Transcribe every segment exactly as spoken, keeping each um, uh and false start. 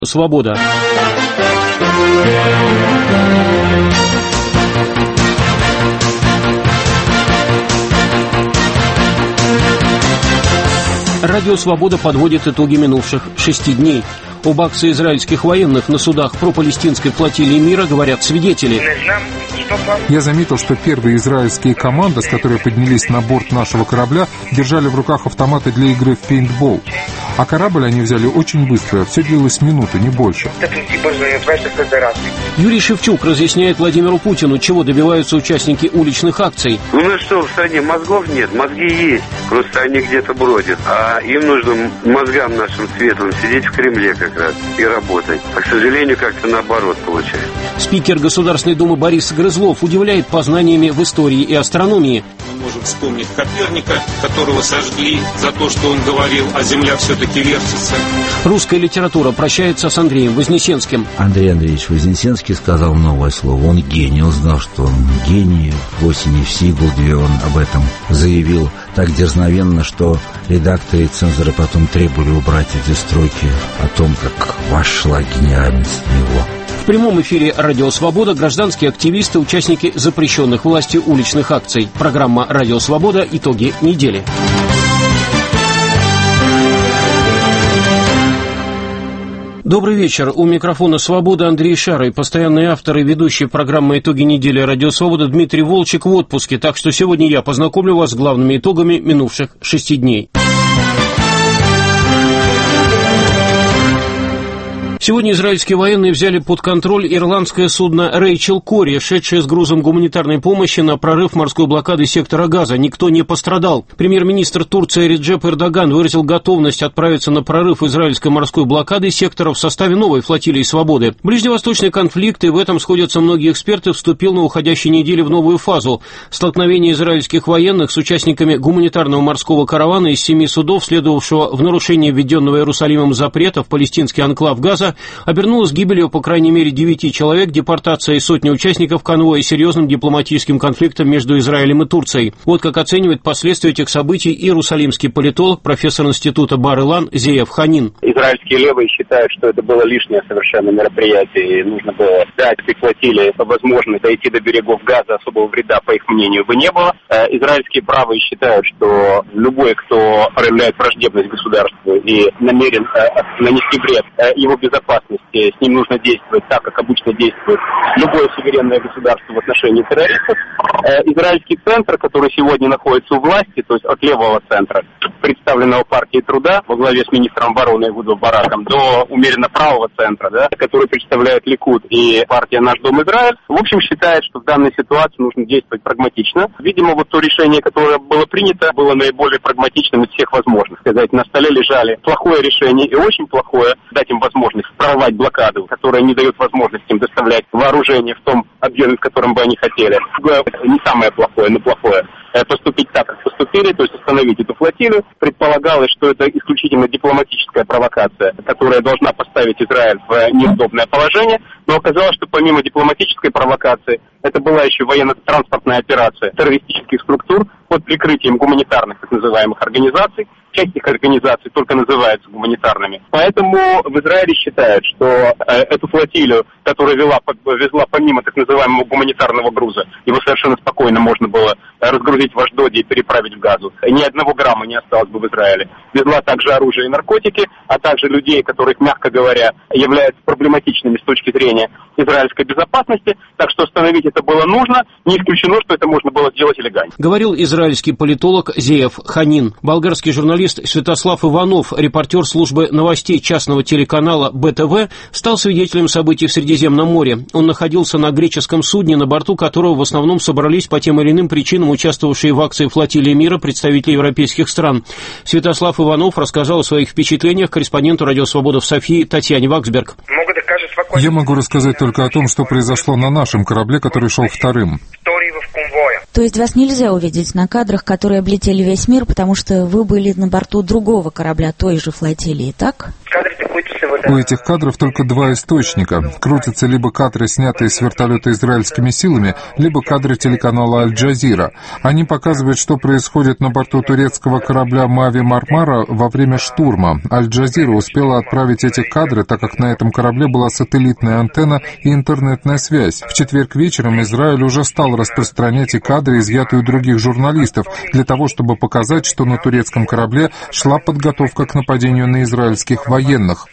Свобода. Радио «Свобода» подводит итоги минувших шести дней. Об акции израильских военных на судах пропалестинской флотилии мира говорят свидетели. Я заметил, что первые израильские команды, с которой поднялись на борт нашего корабля, держали в руках автоматы для игры в пейнтбол. А корабль они взяли очень быстро, все длилось минуту, не больше. Юрий Шевчук разъясняет Владимиру Путину, чего добиваются участники уличных акций. Ну, ну что, в стране мозгов нет, мозги есть, просто они где-то бродят. А им нужно, мозгам нашим светлым, сидеть в Кремле как раз и работать. А, к сожалению, как-то наоборот получается. Спикер Государственной Думы Борис Грызлов удивляет познаниями в истории и астрономии. Мы можем вспомнить Коперника, которого сожгли за то, что он говорил, а Земля все-таки вертится. Русская литература прощается с Андреем Вознесенским. Андрей Андреевич Вознесенский сказал новое слово. Он гений. Он знал, что он гений. В осени в Сигулде он об этом заявил так дерзновенно, что редакторы и цензоры потом требовали убрать эти строки о том, как вошла гениальность в него. В прямом эфире «Радио Свобода» гражданские активисты, участники запрещенных властью уличных акций. Программа «Радио Свобода. Итоги недели». Добрый вечер. У микрофона «Свобода» Андрей Шарый, постоянный автор и ведущий программы «Итоги недели» «Радио Свобода» Дмитрий Волчек в отпуске, так что сегодня я познакомлю вас с главными итогами минувших шести дней. Сегодня израильские военные взяли под контроль ирландское судно «Рэйчел Кори», шедшее с грузом гуманитарной помощи на прорыв морской блокады сектора Газа. Никто не пострадал. Премьер-министр Турции Реджеп Эрдоган выразил готовность отправиться на прорыв израильской морской блокады сектора в составе новой флотилии «Свободы». Ближневосточный конфликт, и в этом сходятся многие эксперты, вступил на уходящей неделе в новую фазу. Столкновение израильских военных с участниками гуманитарного морского каравана из семи судов, следовавшего в нарушение введенного Иерусалимом запрета в палестинский анклав Газа, обернулась гибелью по крайней мере девяти человек, депортацией сотни участников конвоя и серьезным дипломатическим конфликтом между Израилем и Турцией. Вот как оценивает последствия этих событий иерусалимский политолог, профессор института Бар-Илан Зеев Ханин. Израильские левые считают, что это было лишнее совершенно мероприятие, и нужно было дать этой флотилии возможность дойти до берегов Газа, особого вреда, по их мнению, бы не было. Израильские правые считают, что любой, кто проявляет враждебность государству и намерен нанести вред его безопасности, с ним нужно действовать так, как обычно действует любое суверенное государство в отношении террористов. Израильский центр, который сегодня находится у власти, то есть от левого центра, представленного партией труда во главе с министром обороны Ehud Бараком, до умеренно правого центра, да, который представляет Ликуд и партия «Наш Дом Израиль», в общем, считает, что в данной ситуации нужно действовать прагматично. Видимо, вот то решение, которое было принято, было наиболее прагматичным из всех возможных. Сказать, на столе лежали плохое решение и очень плохое, дать им возможность прорвать блокаду, которая не дает возможности им доставлять вооружение в том объеме, в котором бы они хотели. Не самое плохое, но плохое. Поступить так, как поступили, то есть остановить эту флотилию. Предполагалось, что это исключительно дипломатическая провокация, которая должна поставить Израиль в неудобное положение, но оказалось, что помимо дипломатической провокации, это была еще военно-транспортная операция террористических структур под прикрытием гуманитарных так называемых организаций. Часть этих организаций только называются гуманитарными. Поэтому в Израиле считают, что э, эту флотилию, которая вела, везла помимо так называемого гуманитарного груза, его совершенно спокойно можно было разгрузить в Ашдоде и переправить в Газу. Ни одного грамма не осталось бы в Израиле. Везла также оружие и наркотики, а также людей, которых, мягко говоря, являются проблематичными с точки зрения израильской безопасности. Так что остановить это было нужно. Не исключено, что это можно было сделать и легально. Говорил израильский политолог Зеев Ханин. Болгарский журналист Святослав Иванов, репортер службы новостей частного телеканала бэ тэ вэ, стал свидетелем событий в Средиземном море. Он находился на греческом судне, на борту которого в основном собрались по тем или иным причинам участвовавшие в акции флотилии мира представители европейских стран. Святослав Иванов рассказал о своих впечатлениях корреспонденту «Радио Свобода» в Софии Татьяне Ваксберг. Я могу рассказать только о том, что произошло на нашем корабле, который шел вторым. То есть вас нельзя увидеть на кадрах, которые облетели весь мир, потому что вы были на борту другого корабля той же флотилии, так? У этих кадров только два источника. Крутятся либо кадры, снятые с вертолета израильскими силами, либо кадры телеканала «Аль-Джазира». Они показывают, что происходит на борту турецкого корабля «Мави Мармара» во время штурма. «Аль-Джазира» успела отправить эти кадры, так как на этом корабле была сателлитная антенна и интернетная связь. В четверг вечером Израиль уже стал распространять и кадры, изъятые у других журналистов, для того, чтобы показать, что на турецком корабле шла подготовка к нападению на израильских военных.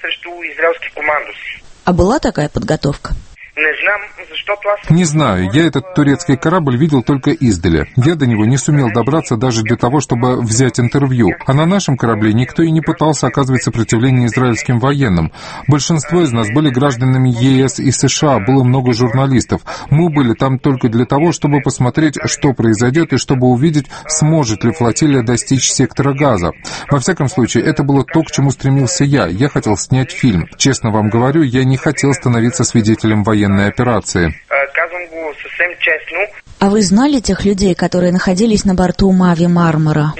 А была такая подготовка? Не знаю, я этот турецкий корабль видел только издали. Я до него не сумел добраться даже для того, чтобы взять интервью. А на нашем корабле никто и не пытался оказывать сопротивление израильским военным. Большинство из нас были гражданами ЕС и США, было много журналистов. Мы были там только для того, чтобы посмотреть, что произойдет, и чтобы увидеть, сможет ли флотилия достичь сектора Газа. Во всяком случае, это было то, к чему стремился я. Я хотел снять фильм. Честно вам говорю, я не хотел становиться свидетелем военной операции. А вы знали тех людей, которые находились на борту Мави Мармара?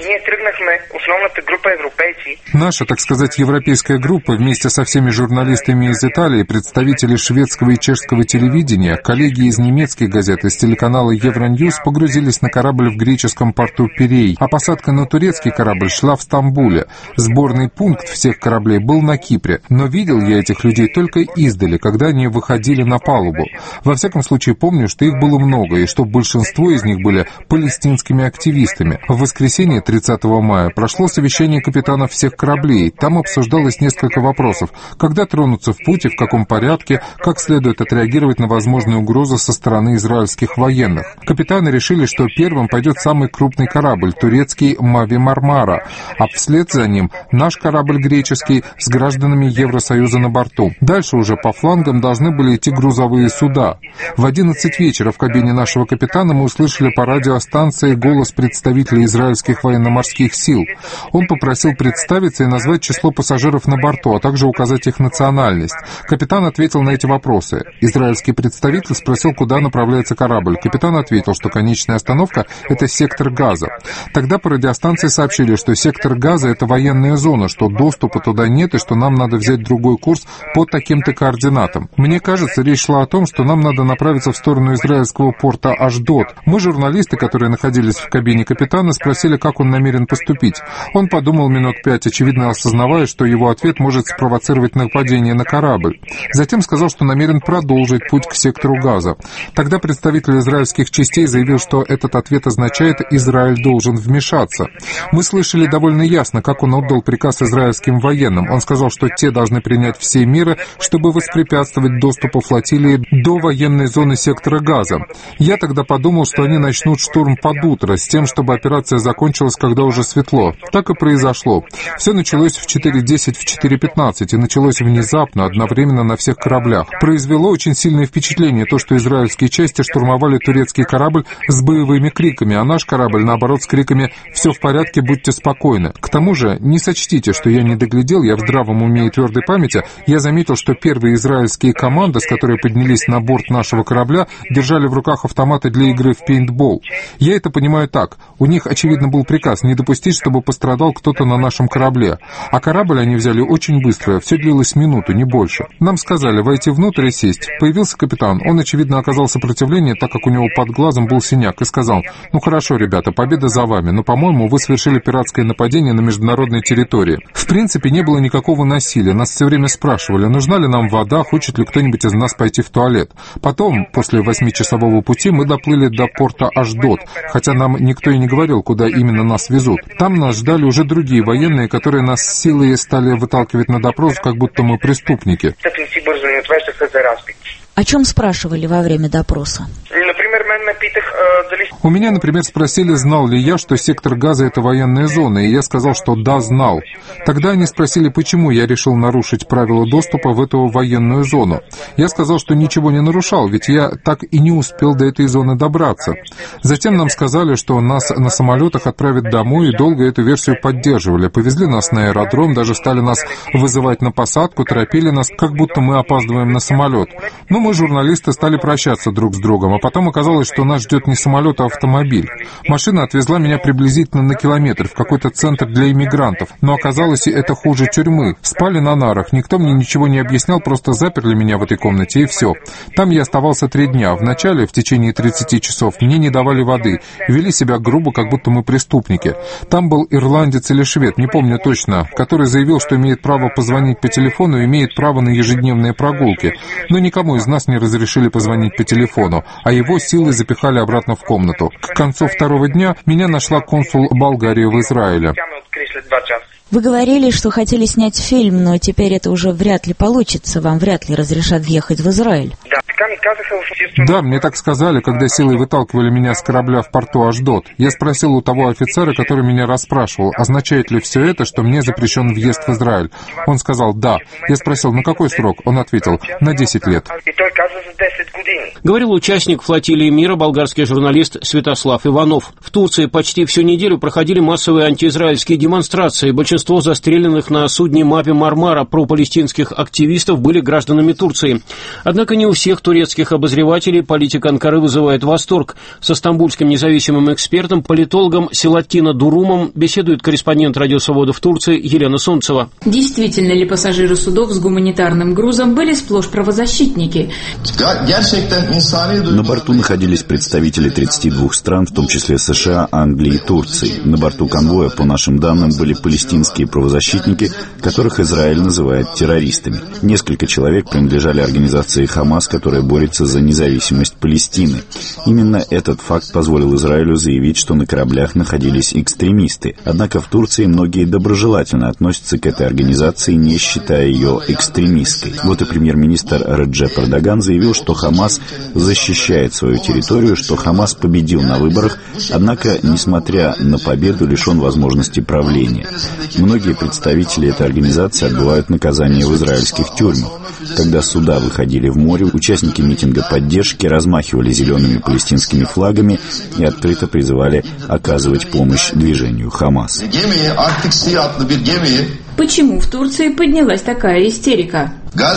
Наша, так сказать, европейская группа вместе со всеми журналистами из Италии, представители шведского и чешского телевидения, коллеги из немецких газет, из телеканала Евроньюз погрузились на корабль в греческом порту Пирей, а посадка на турецкий корабль шла в Стамбуле. Сборный пункт всех кораблей был на Кипре, но видел я этих людей только издали, когда они выходили на палубу. Во всяком случае, помню, что их было много, и что большинство из них были палестинскими активистами. В воскресенье тридцатого мая прошло совещание капитанов всех кораблей. Там обсуждалось несколько вопросов. Когда тронуться в путь и в каком порядке, как следует отреагировать на возможные угрозы со стороны израильских военных. Капитаны решили, что первым пойдет самый крупный корабль, турецкий «Мави Мармара», а вслед за ним наш корабль греческий с гражданами Евросоюза на борту. Дальше уже по флангам должны были идти грузовые суда. В одиннадцать вечера в кабине нашего капитана мы услышали по радиостанции голос представителя израильских военно-морских сил. Он попросил представиться и назвать число пассажиров на борту, а также указать их национальность. Капитан ответил на эти вопросы. Израильский представитель спросил, куда направляется корабль. Капитан ответил, что конечная остановка — это сектор Газа. Тогда по радиостанции сообщили, что сектор Газа — это военная зона, что доступа туда нет и что нам надо взять другой курс по таким-то координатам. Мне кажется, речь шла о том, что нам надо направиться в сторону израильского порта Ашдод. Мы, журналисты, которые находились в кабине капитана, спросили, как он намерен поступить. Он подумал минут пять, очевидно осознавая, что его ответ может спровоцировать нападение на корабль. Затем сказал, что намерен продолжить путь к сектору Газа. Тогда представитель израильских частей заявил, что этот ответ означает «Израиль должен вмешаться». Мы слышали довольно ясно, как он отдал приказ израильским военным. Он сказал, что те должны принять все меры, чтобы воспрепятствовать доступу флотилии до военной зоны сектора Газа. Я тогда подумал, что они начнут штурм под утро, с тем, чтобы операция закончилась, когда уже светло. Так и произошло. Все началось в четыре десять, в четыре пятнадцать, и началось внезапно, одновременно на всех кораблях. Произвело очень сильное впечатление то, что израильские части штурмовали турецкий корабль с боевыми криками, а наш корабль, наоборот, с криками «Все в порядке, будьте спокойны». К тому же, не сочтите, что я не доглядел, я в здравом уме и твердой памяти, я заметил, что первые израильские команды, с которой поднялись на борт нашего корабля, держали в руках автоматы для игры в пейнтбол. Я это понимаю так. У них, очевидно, был приказ не допустить, чтобы пострадал кто-то на нашем корабле. А корабль они взяли очень быстро, все длилось минуту, не больше. Нам сказали войти внутрь и сесть. Появился капитан. Он, очевидно, оказал сопротивление, так как у него под глазом был синяк, и сказал: «Ну хорошо, ребята, победа за вами, но, по-моему, вы совершили пиратское нападение на международной территории». В принципе, не было никакого насилия. Нас все время спрашивали, нужна ли нам вода, хочет ли кто-нибудь из нас пойти в туалет. Потом, после восьмичасового пути, мы доплыли до порта Ашдод, хотя нам никто и не говорил, куда именно нас везут. Там нас ждали уже другие военные, которые нас с силой стали выталкивать на допрос, как будто мы преступники. О чем спрашивали во время допроса? У меня, например, спросили, знал ли я, что сектор Газа — это военная зона, и я сказал, что да, знал. Тогда они спросили, почему я решил нарушить правила доступа в эту военную зону. Я сказал, что ничего не нарушал, ведь я так и не успел до этой зоны добраться. Затем нам сказали, что нас на самолетах отправят домой, и долго эту версию поддерживали. Повезли нас на аэродром, даже стали нас вызывать на посадку, торопили нас, как будто мы опаздываем на самолет. Но мы, журналисты, стали прощаться друг с другом, а потом оказалось, что нас ждет не самолет, а автомобиль. Машина отвезла меня приблизительно на километр в какой-то центр для иммигрантов, но оказалось, и это хуже тюрьмы. Спали на нарах, никто мне ничего не объяснял, просто заперли меня в этой комнате, и все. Там я оставался три дня. Вначале, в течение тридцати часов, мне не давали воды, вели себя грубо, как будто мы преступники. Там был ирландец или швед, не помню точно, который заявил, что имеет право позвонить по телефону и имеет право на ежедневные прогулки. Но никому из нас не разрешили позвонить по телефону, а его силой запихали обратно в комнату. К концу второго дня меня нашла консул Болгарии в Израиле. Вы говорили, что хотели снять фильм, но теперь это уже вряд ли получится. Вам вряд ли разрешат въехать в Израиль. Да, мне так сказали, когда силой выталкивали меня с корабля в порту Ашдод. Я спросил у того офицера, который меня расспрашивал, означает ли все это, что мне запрещен въезд в Израиль. Он сказал «да». Я спросил, на какой срок? Он ответил, на десять лет. Говорил участник флотилии мира, болгарский журналист Святослав Иванов. В Турции почти всю неделю проходили массовые антиизраильские демонстрации. Большинство застреленных на судне МАПе «Мармара» пропалестинских активистов были гражданами Турции. Однако не у всех турецких обозревателей политика Анкары вызывает восторг. Со стамбульским независимым экспертом, политологом Селатина Дурумом беседует корреспондент «Радио Свобода» в Турции Елена Солнцева. Действительно ли пассажиры судов с гуманитарным грузом были сплошь правозащитники? На борту находились представители тридцати двух стран, в том числе США, Англии и Турции. На борту конвоя, по нашим данным, были палестинские правозащитники, которых Израиль называет террористами. Несколько человек принадлежали организации «Хамас», которая борется за независимость Палестины. Именно этот факт позволил Израилю заявить, что на кораблях находились экстремисты. Однако в Турции многие доброжелательно относятся к этой организации, не считая ее экстремистской. Вот и премьер-министр Реджеп Эрдоган заявил, что Хамас защищает свою территорию, что Хамас победил на выборах, однако, несмотря на победу, лишен возможности правления. Многие представители этой организации отбывают наказание в израильских тюрьмах. Когда суда выходили в море, участники митинга поддержки размахивали зелеными палестинскими флагами и открыто призывали оказывать помощь движению Хамас. Почему в Турции поднялась такая истерика?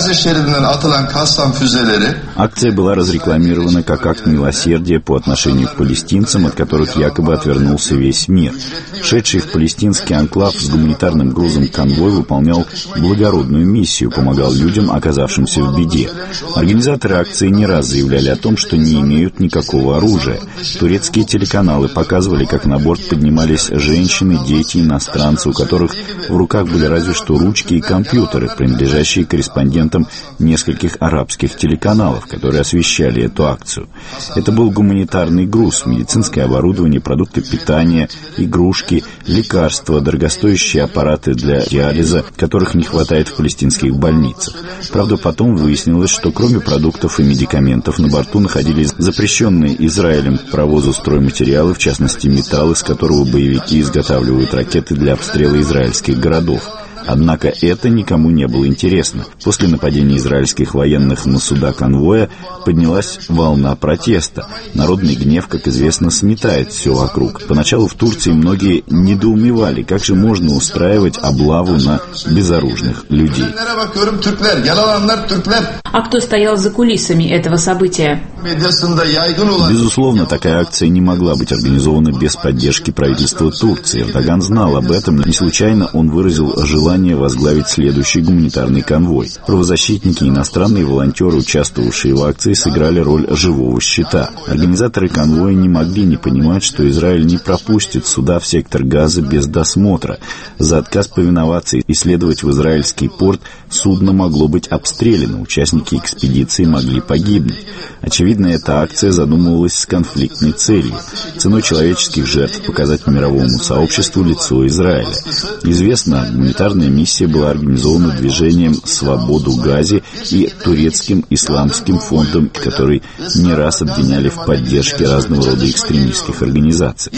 Акция была разрекламирована как акт милосердия по отношению к палестинцам, от которых якобы отвернулся весь мир. Шедший в палестинский анклав с гуманитарным грузом конвой выполнял благородную миссию, помогал людям, оказавшимся в беде. Организаторы акции не раз заявляли о том, что не имеют никакого оружия. Турецкие телеканалы показывали, как на борт поднимались женщины, дети, иностранцы, у которых в руках были разве что ручки и компьютеры, принадлежащие корреспондентам нескольких арабских телеканалов, которые освещали эту акцию. Это был гуманитарный груз, медицинское оборудование, продукты питания, игрушки, лекарства, дорогостоящие аппараты для диализа, которых не хватает в палестинских больницах. Правда, потом выяснилось, что кроме продуктов и медикаментов на борту находились запрещенные Израилем к провозу стройматериалы, в частности металл, из которого боевики изготавливают ракеты для обстрела израильских городов. Однако это никому не было интересно. После нападения израильских военных на суда конвоя поднялась волна протеста. Народный гнев, как известно, сметает все вокруг. Поначалу в Турции многие недоумевали, как же можно устраивать облаву на безоружных людей. А кто стоял за кулисами этого события? Безусловно, такая акция не могла быть организована без поддержки правительства Турции. Эрдоган знал об этом, не случайно он выразил желание возглавить следующий гуманитарный конвой. Правозащитники и иностранные волонтеры, участвовавшие в акции, сыграли роль живого щита. Организаторы конвоя не могли не понимать, что Израиль не пропустит суда в сектор Газа без досмотра. За отказ повиноваться и следовать в израильский порт судно могло быть обстреляно, участники экспедиции могли погибнуть. Очевидно, эта акция задумывалась с конфликтной целью. Ценой человеческих жертв показать мировому сообществу лицо Израиля. Известно, гуманитарная миссия была организована движением «Свободу Газе» и турецким исламским фондом, который не раз обвиняли в поддержке разного рода экстремистских организаций.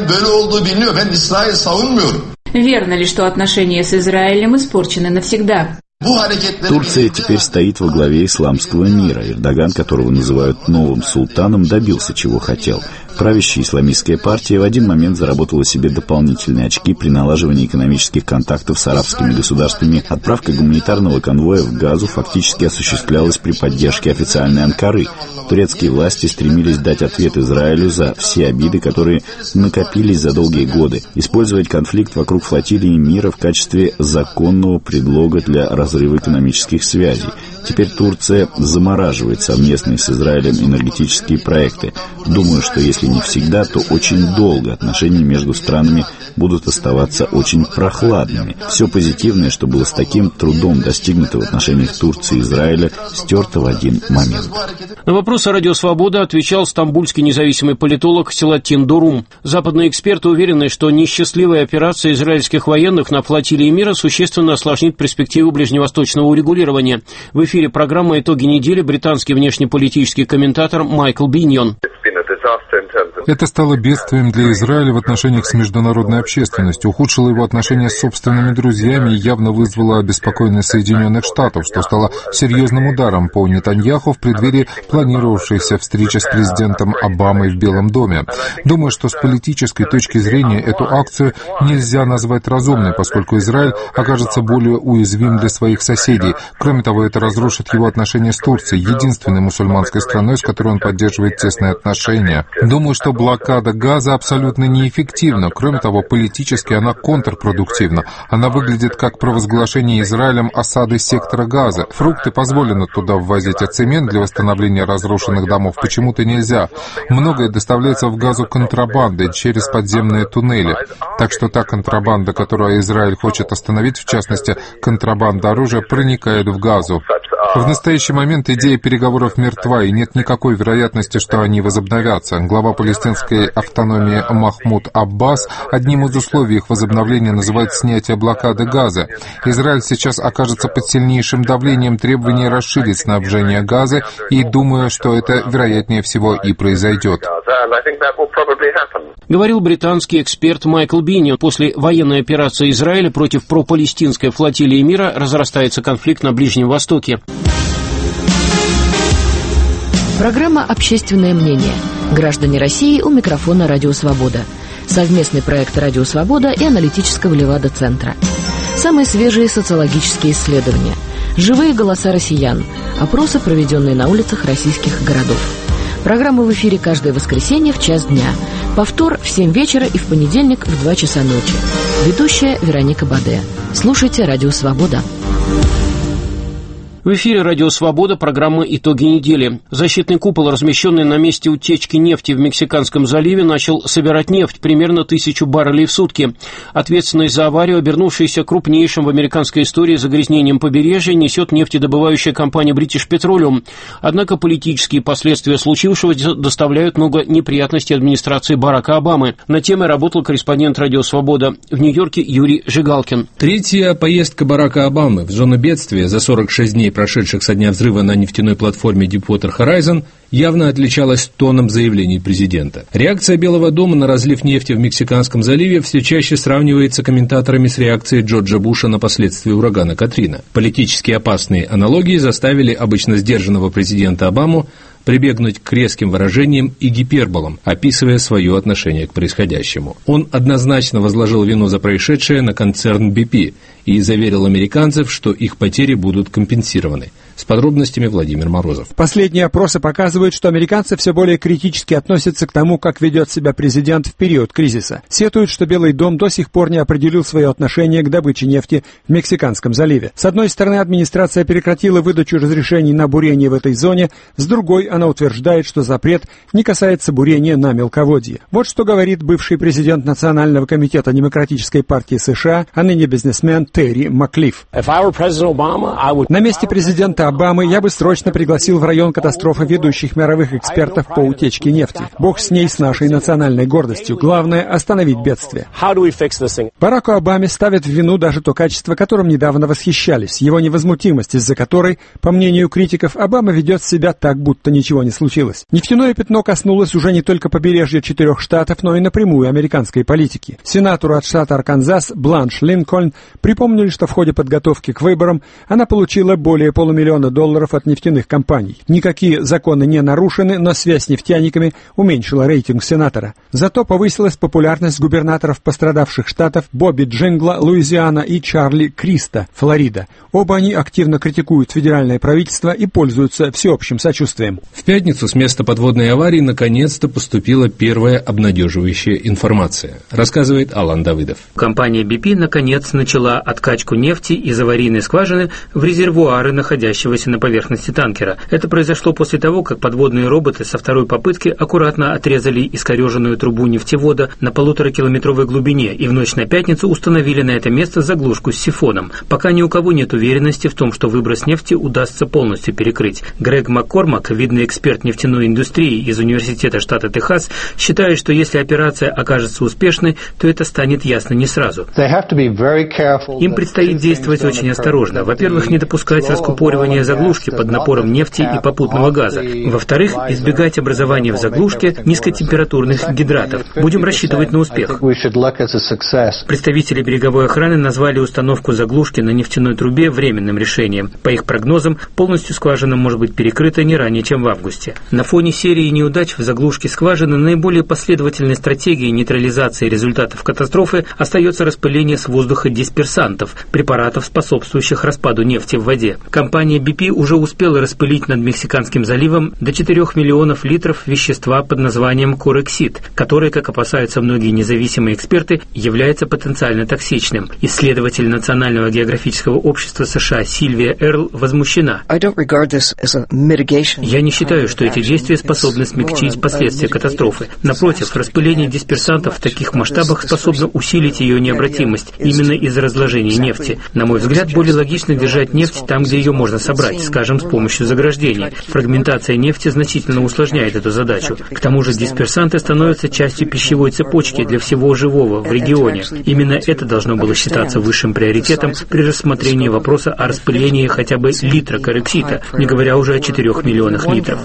Верно ли, что отношения с Израилем испорчены навсегда? Турция теперь стоит во главе исламского мира. Эрдоган, которого называют новым султаном, добился чего хотел. Правящая исламистская партия в один момент заработала себе дополнительные очки при налаживании экономических контактов с арабскими государствами. Отправка гуманитарного конвоя в Газу фактически осуществлялась при поддержке официальной Анкары. Турецкие власти стремились дать ответ Израилю за все обиды, которые накопились за долгие годы, использовать конфликт вокруг флотилии мира в качестве законного предлога для разрыва экономических связей. Теперь Турция замораживает совместные с Израилем энергетические проекты. Думаю, что если не всегда, то очень долго отношения между странами будут оставаться очень прохладными. Все позитивное, что было с таким трудом достигнуто в отношениях Турции и Израиля, стерто в один момент. На вопрос о Радио Свобода отвечал стамбульский независимый политолог Селатин Дурум. Западные эксперты уверены, что несчастливая операция израильских военных на флотилии мира существенно осложнит перспективу ближневосточного урегулирования. В эфире программы «Итоги недели» британский внешнеполитический комментатор Майкл Биньон. Это стало бедствием для Израиля в отношениях с международной общественностью, ухудшило его отношения с собственными друзьями и явно вызвало обеспокоенность Соединенных Штатов, что стало серьезным ударом по Нетаньяху в преддверии планировавшейся встречи с президентом Обамой в Белом доме. Думаю, что с политической точки зрения эту акцию нельзя назвать разумной, поскольку Израиль окажется более уязвим для своих соседей. Кроме того, это разрушит его отношения с Турцией, единственной мусульманской страной, с которой он поддерживает тесные отношения. Думаю, что блокада Газа абсолютно неэффективна. Кроме того, политически она контрпродуктивна. Она выглядит как провозглашение Израилем осады сектора Газа. Фрукты позволено туда ввозить, а цемент для восстановления разрушенных домов почему-то нельзя. Многое доставляется в Газу контрабандой через подземные туннели. Так что та контрабанда, которую Израиль хочет остановить, в частности, контрабанда оружия, проникает в Газу. В настоящий момент идея переговоров мертва, и нет никакой вероятности, что они возобновятся. Глава палестинской автономии Махмуд Аббас одним из условий их возобновления называет снятие блокады Газа. Израиль сейчас окажется под сильнейшим давлением требований расширить снабжение Газы, и думаю, что это, вероятнее всего, и произойдет. Говорил британский эксперт Майкл Биньон. После военной операции Израиля против пропалестинской флотилии мира разрастается конфликт на Ближнем Востоке. Программа «Общественное мнение». Граждане России у микрофона «Радио Свобода». Совместный проект «Радио Свобода» и аналитического Левада-центра. Самые свежие социологические исследования. Живые голоса россиян. Опросы, проведенные на улицах российских городов. Программа в эфире каждое воскресенье в час дня. Повтор в семь вечера и в понедельник в два часа ночи. Ведущая Вероника Баде. Слушайте «Радио Свобода». В эфире «Радио Свобода», программа «Итоги недели». Защитный купол, размещенный на месте утечки нефти в Мексиканском заливе, начал собирать нефть, примерно тысячу баррелей в сутки. Ответственность за аварию, обернувшуюся крупнейшим в американской истории загрязнением побережья, несет нефтедобывающая компания British Petroleum. Однако политические последствия случившегося доставляют много неприятностей администрации Барака Обамы. На теме работал корреспондент «Радио Свобода» в Нью-Йорке Юрий Жигалкин. Третья поездка Барака Обамы в зону бедствия за сорок шесть дней, прошедших со дня взрыва на нефтяной платформе Deepwater Horizon, явно отличалась тоном заявлений президента. Реакция Белого дома на разлив нефти в Мексиканском заливе все чаще сравнивается комментаторами с реакцией Джорджа Буша на последствия урагана Катрина. Политически опасные аналогии заставили обычно сдержанного президента Обаму прибегнуть к резким выражениям и гиперболам, описывая свое отношение к происходящему. Он однозначно возложил вину за происшедшее на концерн би пи и заверил американцев, что их потери будут компенсированы. С подробностями Владимир Морозов. Последние опросы показывают, что американцы все более критически относятся к тому, как ведет себя президент в период кризиса. Сетуют, что Белый дом до сих пор не определил свое отношение к добыче нефти в Мексиканском заливе. С одной стороны, администрация прекратила выдачу разрешений на бурение в этой зоне, с другой она утверждает, что запрет не касается бурения на мелководье. Вот что говорит бывший президент Национального комитета Демократической партии США, а ныне бизнесмен Терри Маклифф. На месте президента Обамы я бы срочно пригласил в район катастрофы ведущих мировых экспертов по утечке нефти. Бог с ней, с нашей национальной гордостью. Главное — остановить бедствие. Бараку Обаме ставят в вину даже то качество, которым недавно восхищались, его невозмутимость, из-за которой, по мнению критиков, Обама ведет себя так, будто ничего не случилось. Нефтяное пятно коснулось уже не только побережья четырех штатов, но и напрямую американской политики. Сенатору от штата Арканзас Бланш Линкольн припомнили, что в ходе подготовки к выборам она получила более полумиллиона миллиона долларов от нефтяных компаний. Никакие законы не нарушены, но связь с нефтяниками уменьшила рейтинг сенатора. Зато повысилась популярность губернаторов пострадавших штатов Бобби Джингла, Луизиана, и Чарли Криста, Флорида. Оба они активно критикуют федеральное правительство и пользуются всеобщим сочувствием. В пятницу с места подводной аварии наконец-то поступила первая обнадеживающая информация, рассказывает Алан Давыдов. Компания би пи наконец начала откачку нефти из аварийной скважины в резервуары, находящегося на поверхности танкера. Это произошло после того, как подводные роботы со второй попытки аккуратно отрезали искореженную трубу нефтевода на полуторакилометровой глубине и в ночь на пятницу установили на это место заглушку с сифоном. Пока ни у кого нет уверенности в том, что выброс нефти удастся полностью перекрыть. Грег Маккормак, видный эксперт нефтяной индустрии из Университета штата Техас, считает, что если операция окажется успешной, то это станет ясно не сразу. Им предстоит действовать очень осторожно. Во-первых, не допускать раскупоривания заглушки под напором нефти и попутного газа. Во-вторых, избегать образования в заглушке низкотемпературных гидратов. Будем рассчитывать на успех. Представители береговой охраны назвали установку заглушки на нефтяной трубе временным решением. По их прогнозам, полностью скважина может быть перекрыта не ранее, чем в августе. На фоне серии неудач в заглушке скважины наиболее последовательной стратегией нейтрализации результатов катастрофы остается распыление с воздуха дисперсантов, препаратов, способствующих распаду нефти в воде. Компания би пи уже успела распылить над Мексиканским заливом до четырёх миллионов литров вещества под названием корексид, которое, как опасаются многие независимые эксперты, является потенциально токсичным. Исследователь Национального географического общества США Сильвия Эрл возмущена. Я не считаю, что эти действия способны смягчить последствия катастрофы. Напротив, распыление дисперсантов в таких масштабах способно усилить ее необратимость именно из-за разложения нефти. На мой взгляд, более логично держать нефть там, где ее можно собрать, скажем, с помощью заграждения. Фрагментация нефти значительно усложняет эту задачу. К тому же дисперсанты становятся частью пищевой цепочки для всего живого в регионе. Именно это должно было считаться высшим приоритетом при рассмотрении вопроса о распылении хотя бы литра корексита, не говоря уже о четырех миллионах литров.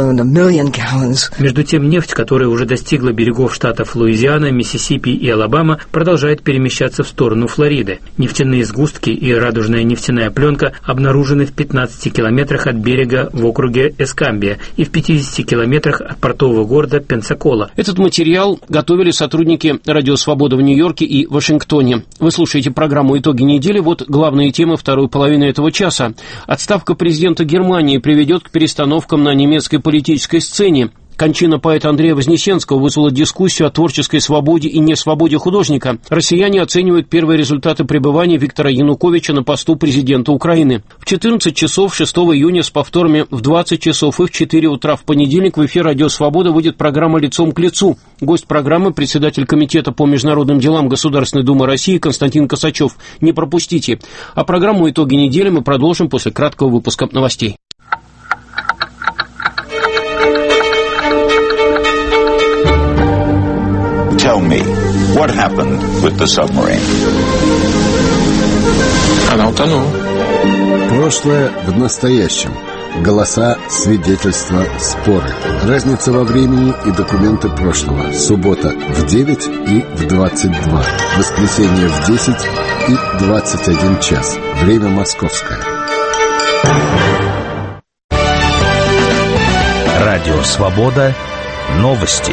Между тем, нефть, которая уже достигла берегов штатов Луизиана, Миссисипи и Алабама, продолжает перемещаться в сторону Флориды. Нефтяные сгустки и радужная нефтяная пленка обнаружены в пятнадцати километрах от берега в округе Эскамбия и в пятидесяти километрах от портового города Пенсакола. Этот материал готовили сотрудники «Радио Свобода» в Нью-Йорке и Вашингтоне. Вы слушаете программу «Итоги недели». Вот главные темы второй половины этого часа. Отставка президента Германии приведет к перестановкам на немецкой политической сцене. Кончина поэта Андрея Вознесенского вызвала дискуссию о творческой свободе и несвободе художника. Россияне оценивают первые результаты пребывания Виктора Януковича на посту президента Украины. В четырнадцать часов шестого июня с повторами в двадцать часов и в четыре утра в понедельник в эфир «Радио Свобода» выйдет программа «Лицом к лицу». Гость программы – председатель Комитета по международным делам Государственной Думы России Константин Косачев. Не пропустите. А программу «Итоги недели» мы продолжим после краткого выпуска новостей. Tell me, what happened with the submarine? Она утонула. Прошлое в настоящем. Голоса, свидетельства, споры. Разница во времени и документы прошлого. Суббота в девять и в двадцать два. Воскресенье в десять и двадцать один час. Время московское. Радио «Свобода». Новости.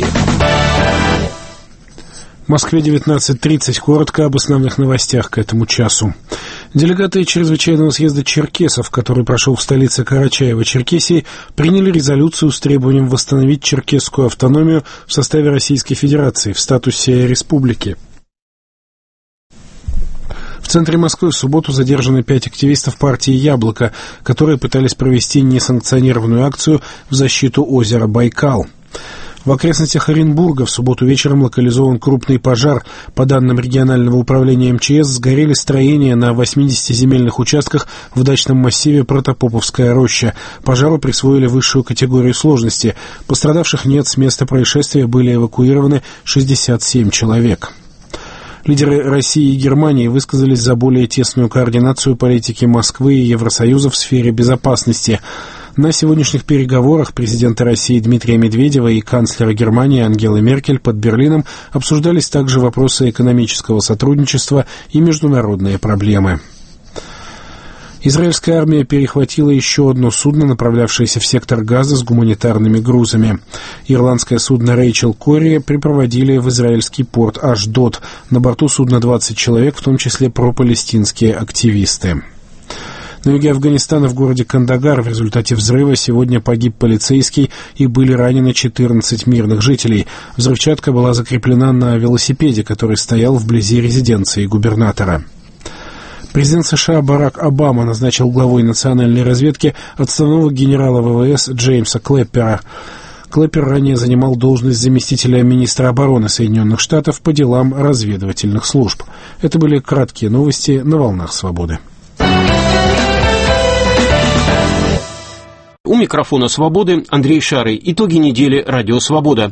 В Москве девятнадцать тридцать. Коротко об основных новостях к этому часу. Делегаты чрезвычайного съезда черкесов, который прошел в столице Карачаево-Черкесии, приняли резолюцию с требованием восстановить черкесскую автономию в составе Российской Федерации в статусе республики. В центре Москвы в субботу задержаны пять активистов партии «Яблоко», которые пытались провести несанкционированную акцию в защиту озера Байкал. В окрестностях Оренбурга в субботу вечером локализован крупный пожар. По данным регионального управления эм че эс, сгорели строения на восьмидесяти земельных участках в дачном массиве Протопоповская роща. Пожару присвоили высшую категорию сложности. Пострадавших нет, с места происшествия были эвакуированы шестьдесят семь человек. Лидеры России и Германии высказались за более тесную координацию политики Москвы и Евросоюза в сфере безопасности. На сегодняшних переговорах президента России Дмитрия Медведева и канцлера Германии Ангелы Меркель под Берлином обсуждались также вопросы экономического сотрудничества и международные проблемы. Израильская армия перехватила еще одно судно, направлявшееся в сектор Газа с гуманитарными грузами. Ирландское судно «Рэйчел Корри» припроводили в израильский порт Ашдод. На борту судна двадцать человек, в том числе пропалестинские активисты. На юге Афганистана в городе Кандагар в результате взрыва сегодня погиб полицейский и были ранены четырнадцать мирных жителей. Взрывчатка была закреплена на велосипеде, который стоял вблизи резиденции губернатора. Президент США Барак Обама назначил главой национальной разведки отставного генерала ВВС Джеймса Клэппера. Клэппер ранее занимал должность заместителя министра обороны Соединенных Штатов по делам разведывательных служб. Это были краткие новости на волнах свободы. У микрофона «Свободы» Андрей Шарый. Итоги недели «Радио Свобода».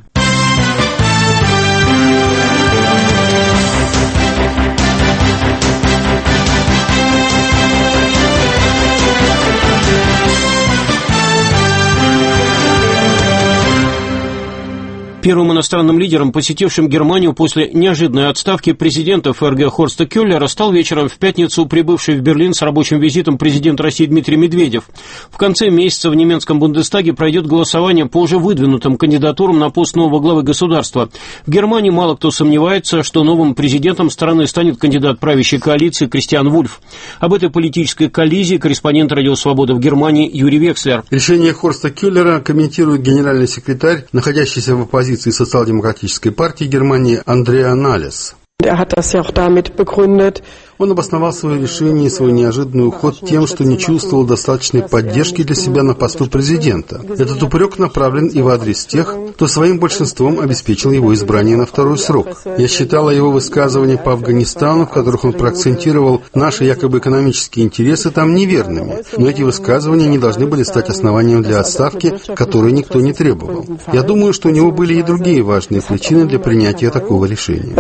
Первым иностранным лидером, посетившим Германию после неожиданной отставки президента ФРГ Хорста Кюллера, стал вечером в пятницу прибывший в Берлин с рабочим визитом президент России Дмитрий Медведев. В конце месяца в немецком Бундестаге пройдет голосование по уже выдвинутым кандидатурам на пост нового главы государства. В Германии мало кто сомневается, что новым президентом страны станет кандидат правящей коалиции Кристиан Вульф. Об этой политической коллизии корреспондент «Радио Свобода» в Германии Юрий Векслер. Решение Хорста Кюллера комментирует генеральный секретарь, находящийся в оппозиции социал-демократической партии Германии Андреа Налес. Он обосновал свое решение и свой неожиданный уход тем, что не чувствовал достаточной поддержки для себя на посту президента. Этот упрек направлен и в адрес тех, кто своим большинством обеспечил его избрание на второй срок. Я считала его высказывания по Афганистану, в которых он проакцентировал наши якобы экономические интересы, там неверными. Но эти высказывания не должны были стать основанием для отставки, которой никто не требовал. Я думаю, что у него были и другие важные причины для принятия такого решения.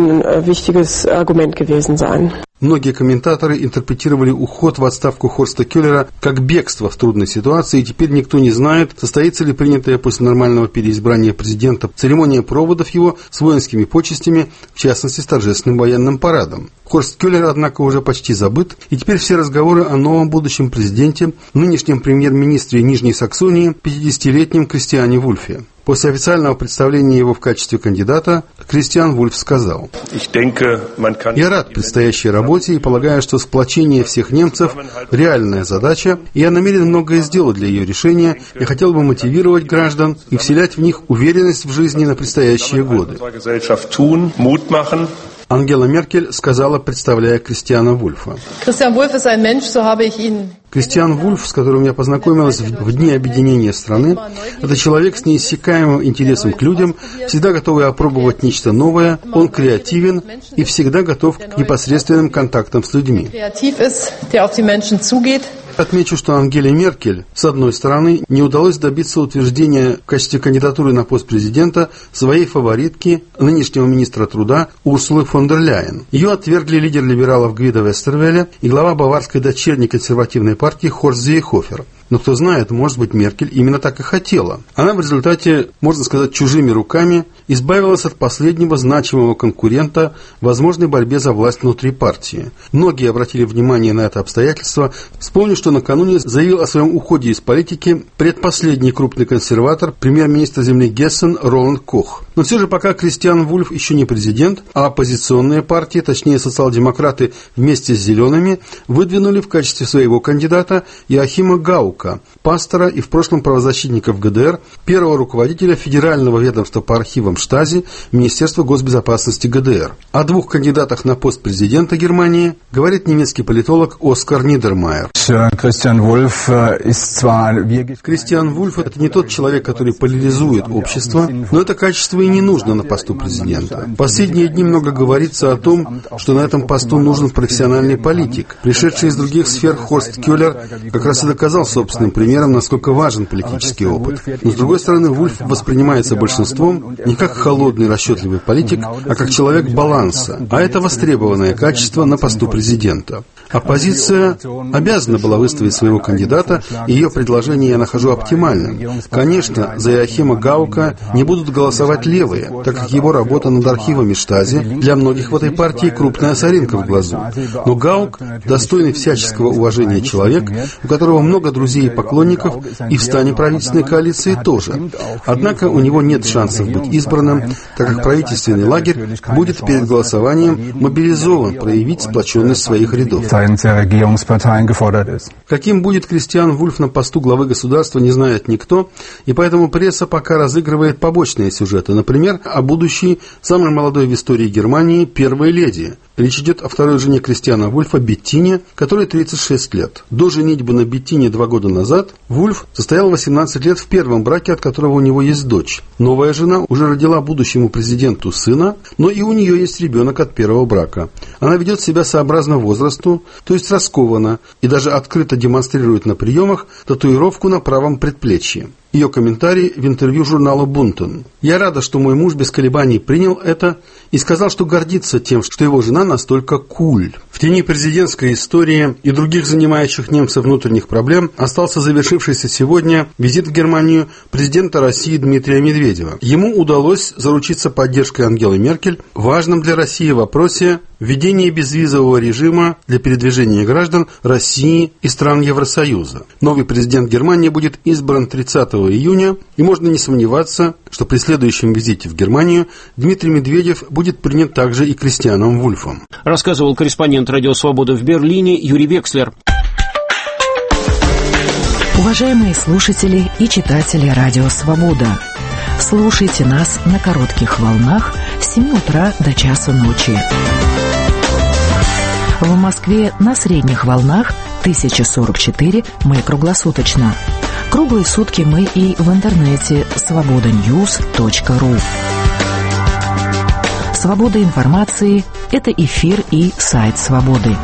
Многие комментаторы интерпретировали уход в отставку Хорста Кюллера как бегство в трудной ситуации, и теперь никто не знает, состоится ли принятая после нормального переизбрания президента церемония проводов его с воинскими почестями, в частности с торжественным военным парадом. Хорст Кюллер, однако, уже почти забыт, и теперь все разговоры о новом будущем президенте, нынешнем премьер-министре Нижней Саксонии, пятидесятилетнем Кристиане Вульфе. После официального представления его в качестве кандидата Кристиан Вульф сказал: «Я рад предстоящей работе и полагаю, что сплочение всех немцев – реальная задача, и я намерен многое сделать для ее решения. Я хотел бы мотивировать граждан и вселять в них уверенность в жизни на предстоящие годы». Ангела Меркель сказала, представляя Кристиана Вульфа. Кристиан Вульф, с которым я познакомилась в дни объединения страны, это человек с неиссякаемым интересом к людям, всегда готовый опробовать нечто новое, он креативен и всегда готов к непосредственным контактам с людьми. Отмечу, что Ангеле Меркель, с одной стороны, не удалось добиться утверждения в качестве кандидатуры на пост президента своей фаворитки, нынешнего министра труда Урсулы фон дер Ляйен. Ее отвергли лидер либералов Гвидо Вестервеле и глава баварской дочерней консервативной партии Хорст Зейхофер. Но кто знает, может быть, Меркель именно так и хотела. Она в результате, можно сказать, чужими руками избавилась от последнего значимого конкурента в возможной борьбе за власть внутри партии. Многие обратили внимание на это обстоятельство. Вспомню, что накануне заявил о своем уходе из политики предпоследний крупный консерватор, премьер-министр земли Гессен Роланд Кох. Но все же пока Кристиан Вульф еще не президент, а оппозиционные партии, точнее социал-демократы вместе с зелеными, выдвинули в качестве своего кандидата Йоахима Гаука, пастора и в прошлом правозащитника в ГДР, первого руководителя федерального ведомства по архивам Штази, Министерства госбезопасности ГДР. О двух кандидатах на пост президента Германии говорит немецкий политолог Оскар Нидермайер. Кристиан Вульф Кристиан Вульф – это не тот человек, который поляризует общество, но это качество и не нужно на посту президента. В последние дни много говорится о том, что на этом посту нужен профессиональный политик. Пришедший из других сфер Хорст Кюллер как раз и доказал собственным примером, насколько важен политический опыт. Но, с другой стороны, Вульф воспринимается большинством не как холодный, расчетливый политик, а как человек баланса. А это востребованное качество на посту президента. Оппозиция обязана была выставить своего кандидата, и ее предложение я нахожу оптимальным. Конечно, за Йоахима Гаука не будут голосовать левые, так как его работа над архивами Штази для многих в этой партии крупная соринка в глазу. Но Гаук – достойный всяческого уважения человек, у которого много друзей и поклонников, и в стане правительственной коалиции тоже. Однако у него нет шансов быть избранным, так как правительственный лагерь будет перед голосованием мобилизован проявить сплоченность своих рядов. Каким будет Кристиан Вульф на посту главы государства, не знает никто, и поэтому пресса пока разыгрывает побочные сюжеты, например, о будущей, самой молодой в истории Германии, первой леди. Речь идет о второй жене Кристиана Вульфа, Беттине, которой тридцать шесть лет. До женитьбы на Беттине два года назад Вульф состоял восемнадцать лет в первом браке, от которого у него есть дочь. Новая жена уже родила будущему президенту сына, но и у нее есть ребенок от первого брака. Она ведет себя сообразно возрасту, то есть раскованно, и даже открыто демонстрирует на приемах татуировку на правом предплечье. Ее комментарий в интервью журналу «Бунтон». «Я рада, что мой муж без колебаний принял это и сказал, что гордится тем, что его жена настолько куль». В тени президентской истории и других занимающих немцев внутренних проблем остался завершившийся сегодня визит в Германию президента России Дмитрия Медведева. Ему удалось заручиться поддержкой Ангелы Меркель в важном для России вопросе введения безвизового режима для передвижения граждан России и стран Евросоюза. Новый президент Германии будет избран тридцатого июня, и можно не сомневаться, что при следующем визите в Германию Дмитрий Медведев будет принят также и Кристианом Вульфом. Рассказывал корреспондент «Радио Свобода» в Берлине Юрий Векслер. Уважаемые слушатели и читатели «Радио Свобода», слушайте нас на коротких волнах с семи утра до часу ночи. В Москве на средних волнах тысяча сорок четыре, мы круглосуточно. Круглые сутки мы и в интернете свобода ньюс точка ру. Свобода информации – это эфир и сайт «Свободы».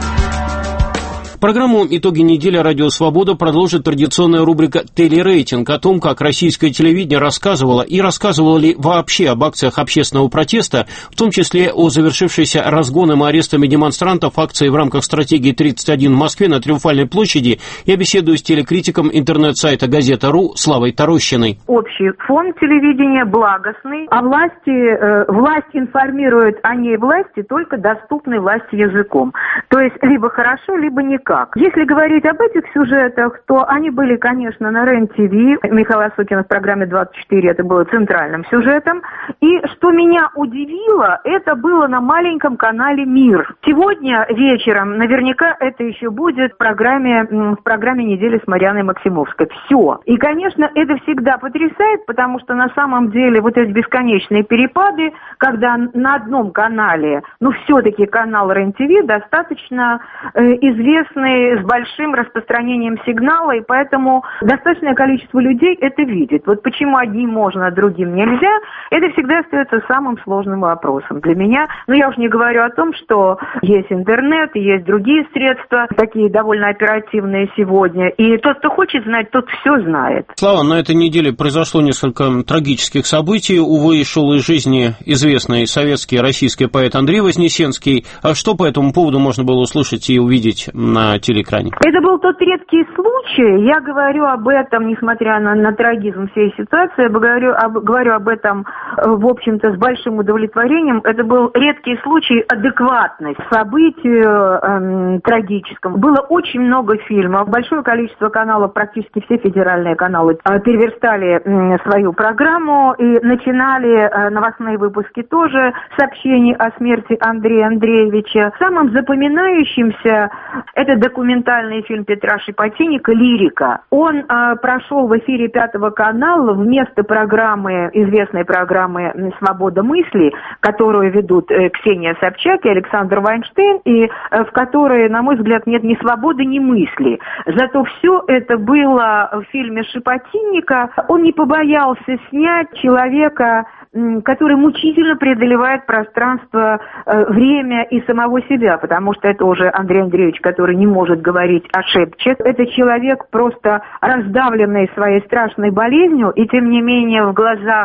Программу «Итоги недели» «Радио Свобода» продолжит традиционная рубрика «Телерейтинг» о том, как российское телевидение рассказывало и рассказывало ли вообще об акциях общественного протеста, в том числе о завершившейся разгоном и арестами демонстрантов акции в рамках стратегии тридцать один в Москве на Триумфальной площади. Я беседую с телекритиком интернет-сайта «Газета.ру» Славой Тарощиной. Общий фон телевидения благостный, а власти, э, власть информирует о ней власти только доступной власти языком. То есть либо хорошо, либо никак. Если говорить об этих сюжетах, то они были, конечно, на РЕН-ТВ. Михаил Осокин в программе двадцать четыре, это было центральным сюжетом. И что меня удивило, это было на маленьком канале «Мир». Сегодня вечером, наверняка это еще будет в программе, в программе «Недели» с Марьяной Максимовской. Все. И, конечно, это всегда потрясает, потому что на самом деле вот эти бесконечные перепады, когда на одном канале, ну, все-таки канал РЕН-ТВ достаточно э, известный, с большим распространением сигнала, и поэтому достаточное количество людей это видит. Вот почему одним можно, а другим нельзя, это всегда остается самым сложным вопросом для меня. Но я уж не говорю о том, что есть интернет, и есть другие средства, такие довольно оперативные сегодня. И тот, кто хочет знать, тот все знает. Слава, на этой неделе произошло несколько трагических событий. Увы, ушел из жизни известный советский и российский поэт Андрей Вознесенский. А что по этому поводу можно было услышать и увидеть на телеэкране? Это был тот редкий случай, я говорю об этом, несмотря на, на трагизм всей ситуации, я говорю об, говорю об этом, в общем-то, с большим удовлетворением. Это был редкий случай адекватности событию эм, трагическому. Было очень много фильмов, большое количество каналов, практически все федеральные каналы э, переверстали э, свою программу и начинали э, новостные выпуски тоже сообщений о смерти Андрея Андреевича. Самым запоминающимся это документальный фильм Петра Шепотинника «Лирика». Он э, прошел в эфире Пятого канала вместо программы, известной программы «Свобода мысли», которую ведут э, Ксения Собчак и Александр Вайнштейн, и э, в которой, на мой взгляд, нет ни свободы, ни мысли. Зато все это было в фильме Шепотинника. Он не побоялся снять человека, который мучительно преодолевает пространство, э, время и самого себя, потому что это уже Андрей Андреевич, который не может говорить, а шепчет. Это человек, просто раздавленный своей страшной болезнью, и тем не менее в глазах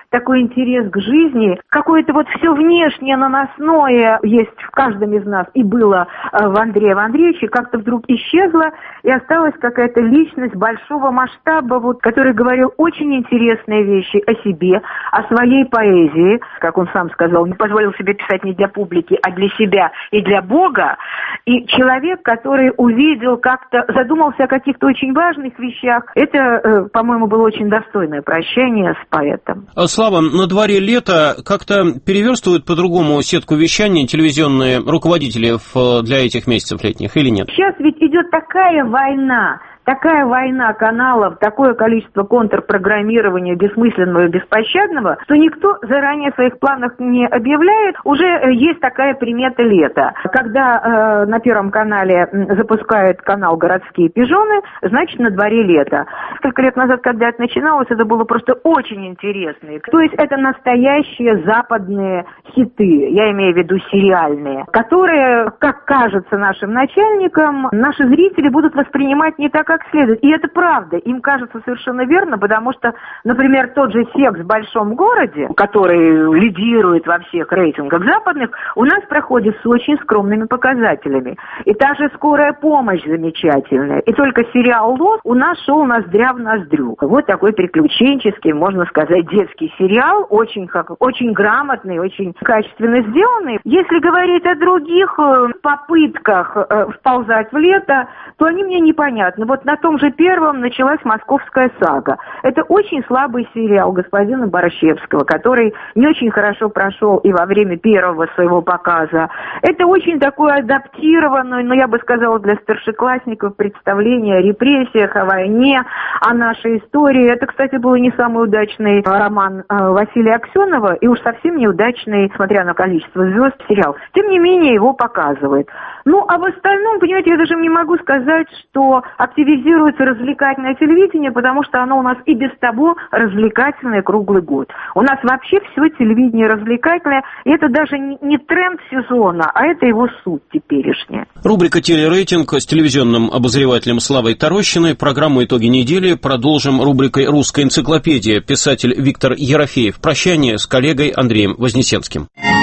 такой интерес к жизни, какое-то вот все внешнее наносное есть в каждом из нас, и было в Андрее Андреевиче, как-то вдруг исчезло, и осталась какая-то личность большого масштаба, вот, который говорил очень интересные вещи о себе, о своей поэзии, как он сам сказал, не позволил себе писать не для публики, а для себя и для Бога, и человек, который увидел как-то, задумался о каких-то очень важных вещах, это, по-моему, было очень достойное прощание с поэтом. Слава, на дворе лето, как-то переверстывают по-другому сетку вещания телевизионные руководители для этих месяцев летних или нет? Сейчас ведь идет такая война, такая война каналов, такое количество контрпрограммирования бессмысленного и беспощадного, что никто заранее в своих планах не объявляет. Уже есть такая примета лета. Когда э, на Первом канале запускают канал «Городские пижоны», значит, на дворе лето. Несколько лет назад, когда это начиналось, это было просто очень интересно. То есть это настоящие западные хиты, я имею в виду сериальные, которые, как кажется нашим начальникам, наши зрители будут воспринимать не так, как следует. И это правда. Им кажется совершенно верно, потому что, например, тот же «Секс в большом городе», который лидирует во всех рейтингах западных, у нас проходит с очень скромными показателями. И та же «Скорая помощь» замечательная. И только сериал «Лос» у нас шел ноздря в ноздрю. Вот такой приключенческий, можно сказать, детский сериал, очень, как, очень грамотный, очень качественно сделанный. Если говорить о других попытках вползать в лето, то они мне непонятны. Вот на том же Первом началась «Московская сага». Это очень слабый сериал господина Борщевского, который не очень хорошо прошел и во время первого своего показа. Это очень такое адаптированное, но я бы сказала, для старшеклассников представление о репрессиях, о войне, о нашей истории. Это, кстати, был не самый удачный роман Василия Аксенова и уж совсем неудачный, смотря на количество звезд, сериал. Тем не менее, его показывают. Ну, а в остальном, понимаете, я даже не могу сказать, что активизируется развлекательное телевидение, потому что оно у нас и без того развлекательное круглый год. У нас вообще все телевидение развлекательное, и это даже не тренд сезона, а это его суть теперешняя. Рубрика «Телерейтинг» с телевизионным обозревателем Славой Тарощиной. Программу «Итоги недели» продолжим рубрикой «Русская энциклопедия». Писатель Виктор Ерофеев. Прощание с коллегой Андреем Вознесенским.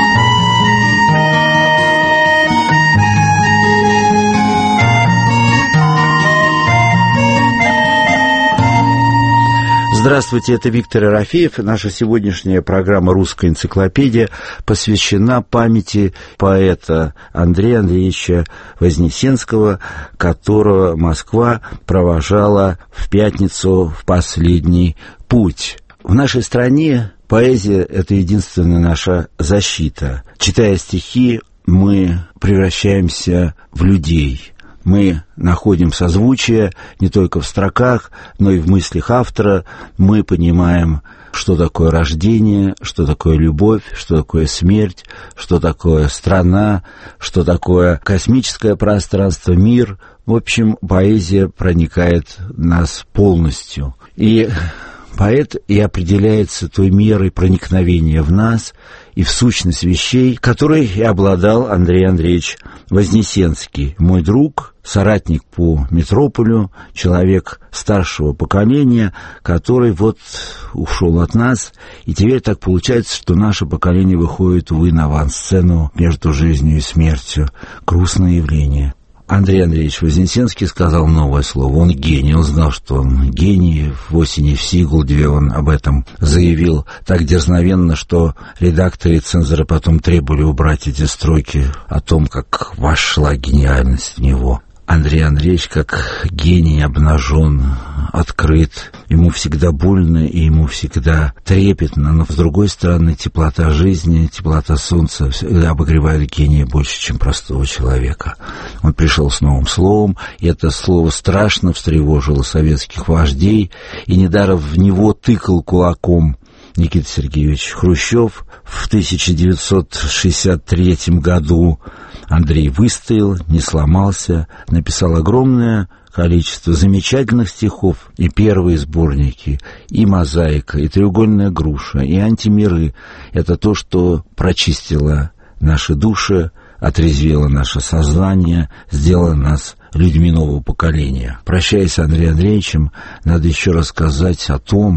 Здравствуйте, это Виктор Ерофеев. Наша сегодняшняя программа «Русская энциклопедия» посвящена памяти поэта Андрея Андреевича Вознесенского, которого Москва провожала в пятницу в последний путь. В нашей стране поэзия – это единственная наша защита. Читая стихи, мы превращаемся в людей. Мы находим созвучие не только в строках, но и в мыслях автора. Мы понимаем, что такое рождение, что такое любовь, что такое смерть, что такое страна, что такое космическое пространство, мир. В общем, поэзия проникает в нас полностью. И поэт и определяется той мерой проникновения в нас и в сущность вещей, которой и обладал Андрей Андреевич Вознесенский, мой друг, соратник по метрополю, человек старшего поколения, который вот ушел от нас, и теперь так получается, что наше поколение выходит, увы, на авансцену между жизнью и смертью. Грустное явление. Андрей Андреевич Вознесенский сказал новое слово. Он гений. Он знал, что он гений. В осени в Сигулдеве он об этом заявил так дерзновенно, что редакторы и цензоры потом требовали убрать эти строки о том, как вошла гениальность в него. Андрей Андреевич как гений обнажен, открыт. Ему всегда больно и ему всегда трепетно, но, с другой стороны, теплота жизни, теплота солнца обогревает гения больше, чем простого человека. Он пришел с новым словом, и это слово страшно встревожило советских вождей, и недаром в него тыкал кулаком Никита Сергеевич Хрущев. В тысяча девятьсот шестьдесят третьем году Андрей выстоял, не сломался, написал огромное количество замечательных стихов, и первые сборники, и «Мозаика», и «Треугольная груша», и «Антимиры». Это то, что прочистило наши души, отрезвело наше сознание, сделало нас людьми нового поколения. Прощаясь с Андреем Андреевичем, надо еще рассказать о том,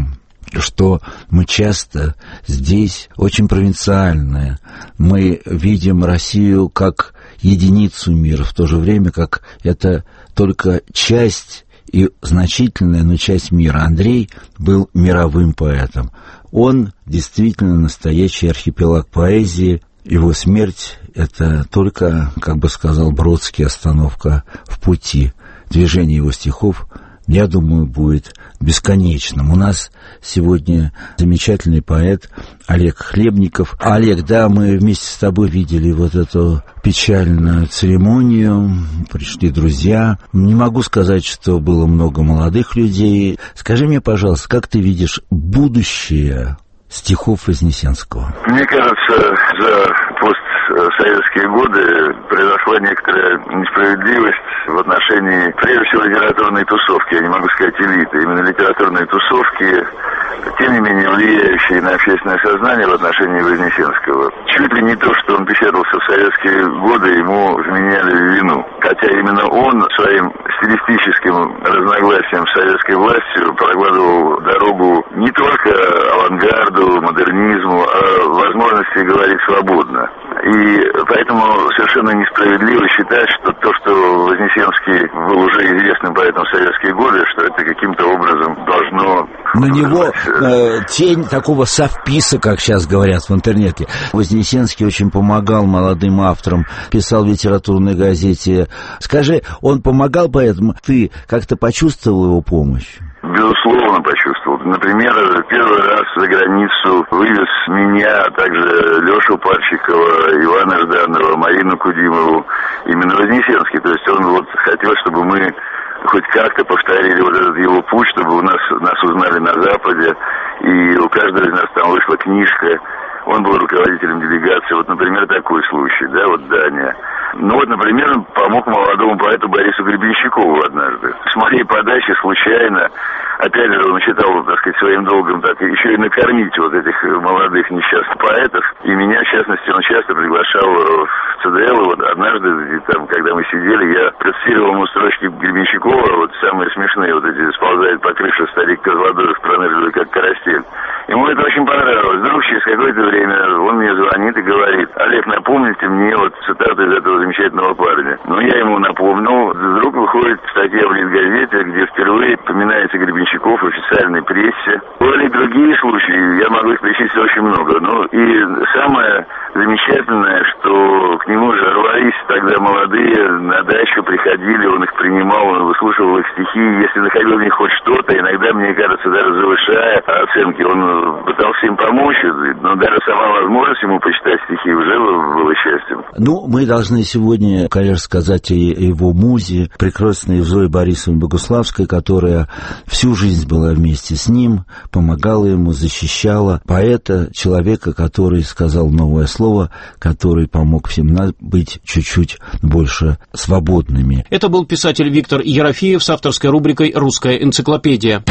что мы часто здесь очень провинциальные. Мы видим Россию как единицу мира, в то же время как это только часть и значительная, но часть мира. Андрей был мировым поэтом. Он действительно настоящий архипелаг поэзии. Его смерть — это только, как бы сказал Бродский, остановка в пути. Движение его стихов, я думаю, будет бесконечным. У нас сегодня замечательный поэт Олег Хлебников. Олег, да, мы вместе с тобой видели вот эту печальную церемонию, пришли друзья. Не могу сказать, что было много молодых людей. Скажи мне, пожалуйста, как ты видишь будущее стихов Вознесенского? Мне кажется, за постсоветские годы произошла некоторая несправедливость в отношении, прежде всего, литературной тусовки. Я не могу сказать элиты. Именно литературные тусовки, тем не менее, влияющие на общественное сознание в отношении Вознесенского. Чуть ли не то, что он печатался в советские годы, ему вменяли в вину. Хотя именно он своим стилистическим разногласием с советской властью прокладывал дорогу не только авангарду, модернизму, а возможности говорить свободно. И поэтому совершенно несправедливо считать, что то, что Вознесенский был уже известным поэтом в советские годы, что это каким-то образом должно... На него э, тень такого совписа, как сейчас говорят в интернете. Вознесенский очень помогал молодым авторам, писал в литературной газете. Скажи, он помогал поэтому? Ты как-то почувствовал его помощь? Безусловно, почувствовал. Например, первый раз за границу вывез меня, а также Лешу Парчикова, Ивана Жданова, Марину Кудимову, именно Вознесенский. То есть он вот хотел, чтобы мы хоть как-то повторили вот этот его путь, чтобы у нас, нас узнали на Западе, и у каждого из нас там вышла книжка. Он был руководителем делегации. Вот, например, такой случай, да, вот Дания. Ну вот, например, он помог молодому поэту Борису Гребенщикову однажды. С моей подачи случайно, опять же, он считал, так сказать, своим долгом так еще и накормить вот этих молодых несчастных поэтов. И меня, в частности, он часто приглашал в ЦДЛ. И вот однажды, там, когда мы сидели, я процитировал ему строчки Гребенщикова, вот самые смешные, вот эти «Сползает по крыше старик Козлодоев, пронырливый, как карастель». Ему это очень понравилось. Вдруг через какое-то время он мне звонит и говорит: Олег, напомните мне вот цитату из этого замечательного парня. Ну, я ему напомнил. Вдруг выходит статья в Литгазете, где впервые упоминается Гребенщиков в официальной прессе. Были другие случаи, я могу их перечислить очень много. Ну, и самое замечательное, что к нему же рвались тогда молодые, на дачу приходили, он их принимал, он выслушивал их стихи. Если находил в них хоть что-то, иногда, мне кажется, даже завышая оценки, он пытался им помочь, но даже сама возможность ему почитать стихи уже было счастьем. Ну, мы должны сегодня, конечно, сказать о его музе, прекрасной Зое Борисовне Богуславской, которая всю жизнь была вместе с ним, помогала ему, защищала поэта, человека, который сказал новое слово, который помог всем нам быть чуть-чуть больше свободными. Это был писатель Виктор Ерофеев с авторской рубрикой «Русская энциклопедия».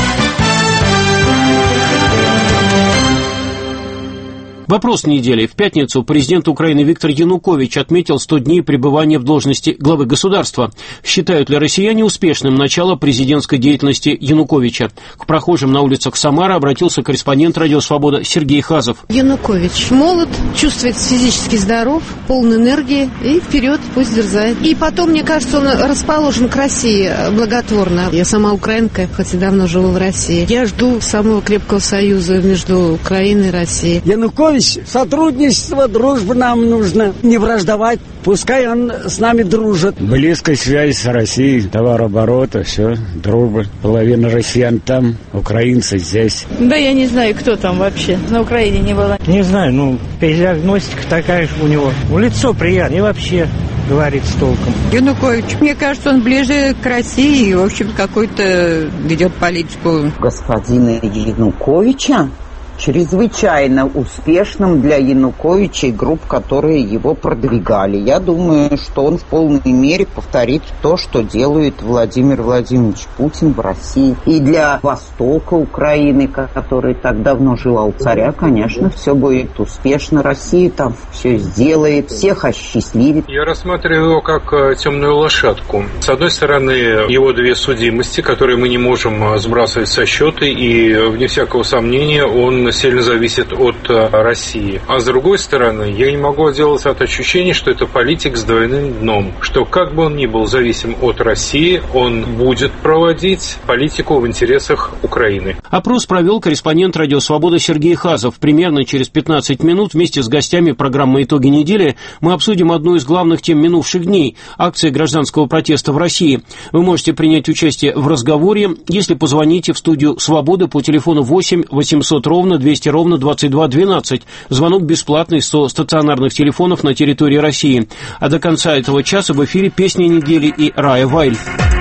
Вопрос недели. В пятницу президент Украины Виктор Янукович отметил сто дней пребывания в должности главы государства. Считают ли россияне успешным начало президентской деятельности Януковича? К прохожим на улицах Самары обратился корреспондент «Радио Свобода» Сергей Хазов. Янукович молод, чувствует физически здоров, полон энергии и вперед, пусть дерзает. И потом, мне кажется, он расположен к России благотворно. Я сама украинка, хоть и давно живу в России. Я жду самого крепкого союза между Украиной и Россией. Янукович, сотрудничество, дружба нам нужно. Не враждовать, пускай он с нами дружит. Близкая связь с Россией, товарооборота, все, дружба. Половина россиян там, украинцы здесь. Да я не знаю, кто там вообще. На Украине не было. Не знаю, ну, диагностика такая же у него. В лицо приятно и вообще говорит с толком. Янукович, мне кажется, он ближе к России и, в общем, какой-то ведет политику. Господина Януковича чрезвычайно успешным для Януковича и групп, которые его продвигали. Я думаю, что он в полной мере повторит то, что делает Владимир Владимирович Путин в России. И для Востока Украины, который так давно желал царя, конечно, все будет успешно. Россия там все сделает, всех осчастливит. Я рассматриваю его как темную лошадку. С одной стороны, его две судимости, которые мы не можем сбрасывать со счета, и, вне всякого сомнения, он сильно зависит от России. А с другой стороны, я не могу отделаться от ощущения, что это политик с двойным дном, что как бы он ни был зависим от России, он будет проводить политику в интересах Украины. Опрос провел корреспондент «Радио Свобода» Сергей Хазов. Примерно через пятнадцать минут вместе с гостями программы «Итоги недели» мы обсудим одну из главных тем минувших дней – акции гражданского протеста в России. Вы можете принять участие в разговоре, если позвоните в студию «Свобода» по телефону восемь восемьсот ровно двести ровно двадцать два двенадцать. Звонок бесплатный со стационарных телефонов на территории России. А до конца этого часа в эфире «Песни недели» и Рая Вайль.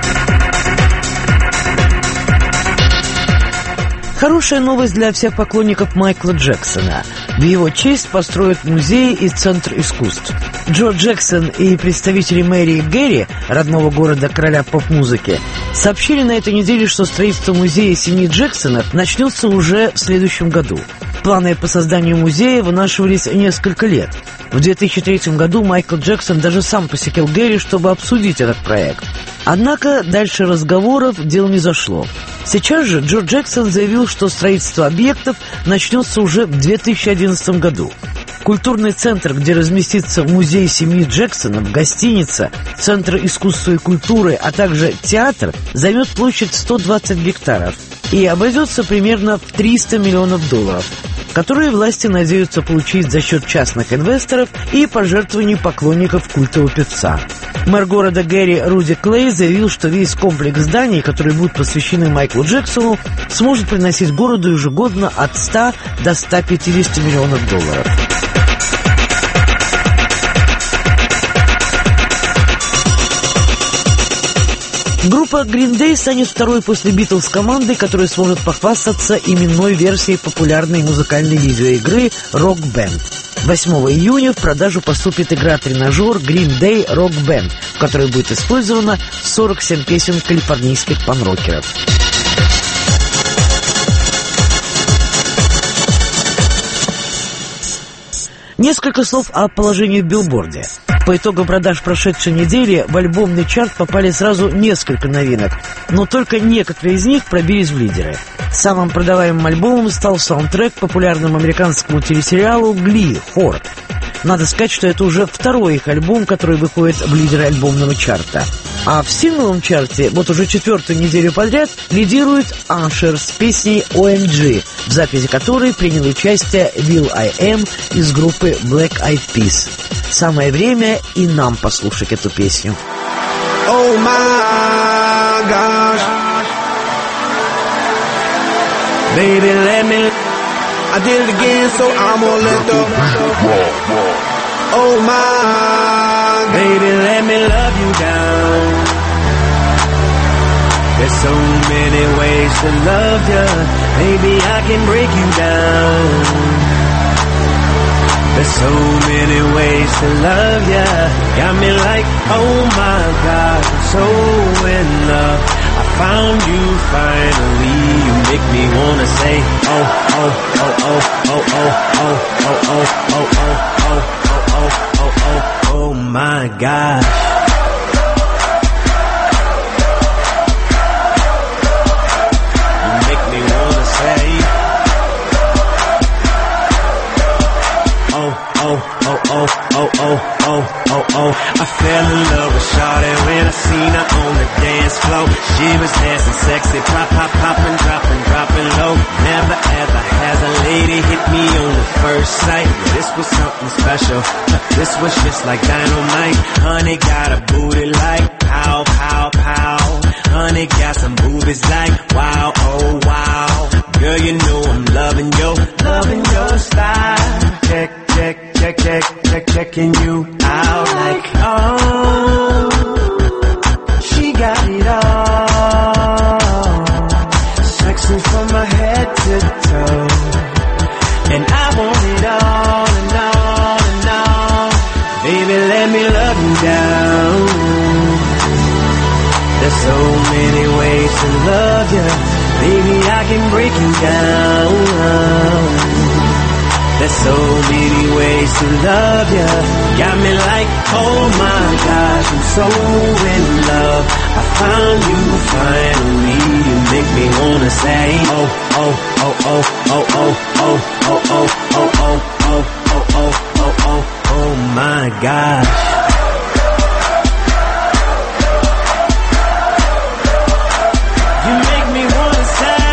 Хорошая новость для всех поклонников Майкла Джексона. В его честь построят музей и центр искусств. Джо Джексон и представители мэрии Гэри, родного города короля поп-музыки, сообщили на этой неделе, что строительство музея семьи Джексонов начнется уже в следующем году. Планы по созданию музея вынашивались несколько лет. В две тысячи третьем году Майкл Джексон даже сам посетил Гэри, чтобы обсудить этот проект. Однако дальше разговоров дело не зашло. Сейчас же Джо Джексон заявил, что строительство объектов начнется уже в две тысячи одиннадцатом году. Культурный центр, где разместится музей семьи Джексонов, гостиница, центр искусства и культуры, а также театр, займет площадь сто двадцать гектаров и обойдется примерно в триста миллионов долларов, которые власти надеются получить за счет частных инвесторов и пожертвований поклонников культового певца. Мэр города Гэри Руди Клей заявил, что весь комплекс зданий, которые будут посвящены Майклу Джексону, сможет приносить городу ежегодно от ста до ста пятидесяти миллионов долларов. Группа Green Day станет второй после Beatles командой, которая сможет похвастаться именной версией популярной музыкальной видеоигры Rock Band. восьмого июня в продажу поступит игра-тренажер Green Day Rock Band, в которой будет использовано сорок семь песен калифорнийских панк-рокеров. Несколько слов о положении в билборде. По итогам продаж прошедшей недели в альбомный чарт попали сразу несколько новинок, но только некоторые из них пробились в лидеры. Самым продаваемым альбомом стал саундтрек к популярному американскому телесериалу «Гли» «Хор». Надо сказать, что это уже второй их альбом, который выходит в лидеры альбомного чарта. А в сингловом чарте вот уже четвертую неделю подряд лидирует Usher с песней о эм джи, в записи которой принял участие Will I Am из группы Black Eyed Peas. Самое время и нам послушать эту песню. Oh my gosh, baby, let me. I did it again, so I'm gonna let the. Oh my, baby, let me love you down. There's so many ways to love you, maybe I can break you down. There's so many ways to love you, got me like, oh my God, I'm so in love. I found you finally, you make me wanna say, oh, oh, oh, oh, oh, oh, oh, oh, oh, oh, oh, oh, oh, oh, oh, oh, my gosh. You make me wanna say, oh, oh, oh, oh, oh, oh, oh, oh, oh. I fell in love with Shawty when I seen her on the dance floor. She was dancing sexy, pop, pop, poppin', droppin', droppin' low. Never ever has a lady hit me on the first sight. This was something special. This was just like dynamite. Honey got a booty like pow, pow, pow. Honey got some boobies like wow, oh wow. Girl, you know I'm loving your, loving your style. Check, check, check, check, check, checking you out like oh, she got it all. Sexy from my head to toe. And I want it all and all and all. Baby, let me love you down. There's so many ways to love you. Baby, I can break you down. There's so many ways to love you. Got me like, oh my gosh, I'm so in love. I found you finally. You make me wanna say, oh, oh, oh, oh, oh, oh, oh, oh, oh, oh, oh, oh, oh, oh, oh, oh, oh my gosh. You make me wanna say,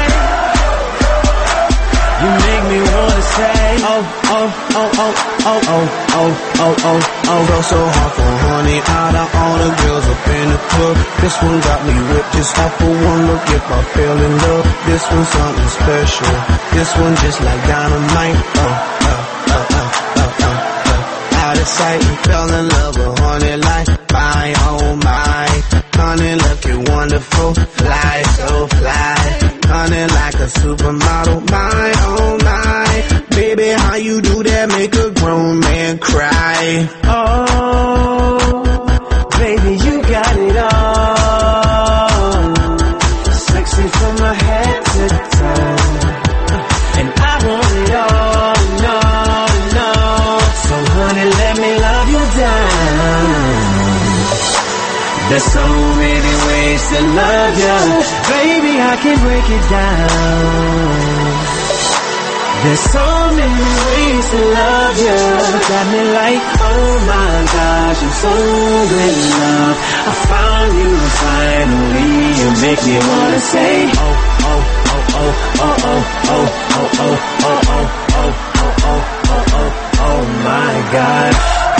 you make me wanna say, oh, oh, oh, oh, oh, oh, oh, oh, oh, oh. Go so hard for honey, out of all the girls up in the club. This one got me whipped just off for one look. If I fell in love, this one's something special. This one just like dynamite. Oh, oh, oh, oh, oh, oh, oh. Out of sight and fell in love with honey like my, oh my. Honey looking wonderful, fly so fly. Honey like a supermodel, my, oh my. Baby, how you do that make a grown man cry? Oh, baby, you got it all. Sexy from my head to toe. And I want it all, no, no. So honey, let me love you down. There's so many ways to love you. Baby, I can break it down. There's so many ways to love you. Got me like, oh my gosh, I'm so in love. I found you finally. You make me wanna say, oh, oh, oh, oh, oh, oh, oh, oh, oh, oh, oh, oh, oh, oh, oh, oh, oh my gosh.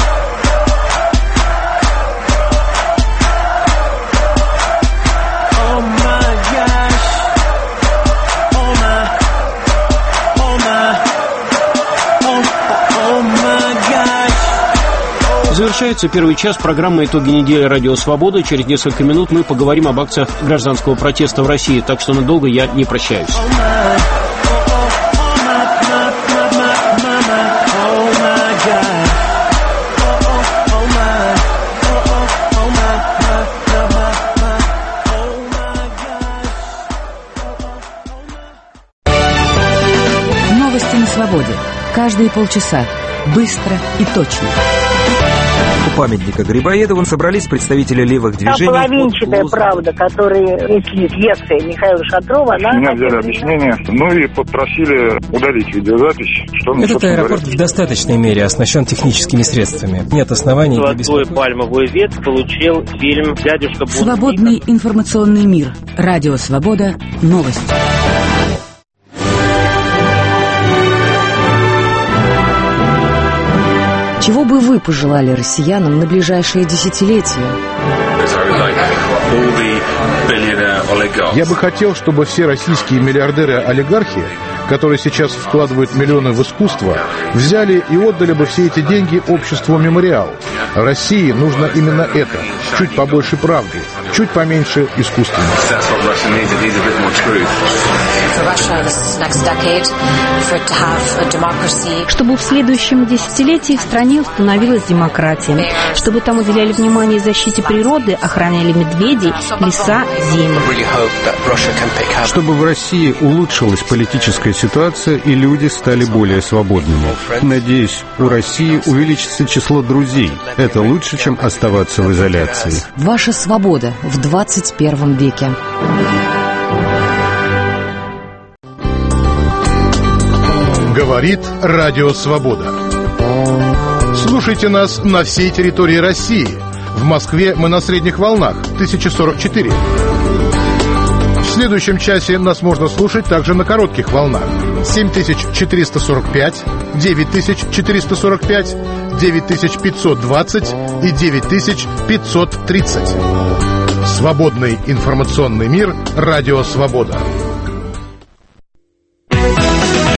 Завершается первый час программы «Итоги недели. Радио Свобода». Через несколько минут мы поговорим об акциях гражданского протеста в России, так что надолго я не прощаюсь. Новости на свободе. Каждые полчаса. Быстро и точно. У памятника Грибоедову собрались представители левых движений. Та половинчатая правда, которую несли пьесы Михаила Шатрова, она... Меня взяли объяснение, ну и попросили удалить видеозапись. Что Этот аэропорт говорит. В достаточной мере оснащен техническими средствами. Нет оснований для беспокойства. Золотой пальмовый ветвь получил фильм «Дядюшка Бунтик». Свободный информационный мир. Радио Свобода. Новости. Чего бы вы пожелали россиянам на ближайшие десятилетия? Я бы хотел, чтобы все российские миллиардеры-олигархи, которые сейчас вкладывают миллионы в искусство, взяли и отдали бы все эти деньги обществу «Мемориал». России нужно именно это. Чуть побольше правды, чуть поменьше искусственности. Чтобы в следующем десятилетии в стране установилась демократия, чтобы там уделяли внимание защите природы, охраняли медведей, леса, земли. Чтобы в России улучшилась политическая ситуация и люди стали более свободными. Надеюсь, у России увеличится число друзей. Это лучше, чем оставаться в изоляции. Ваша свобода в двадцать первом веке. Говорит Радио Свобода. Слушайте нас на всей территории России. В Москве мы на средних волнах тысяча сорок четыре. В следующем часе нас можно слушать также на коротких волнах семь тысяч четыреста сорок пять, девять тысяч четыреста сорок пять, девять тысяч пятьсот двадцать и девять тысяч пятьсот тридцать. Свободный информационный мир. Радио Свобода.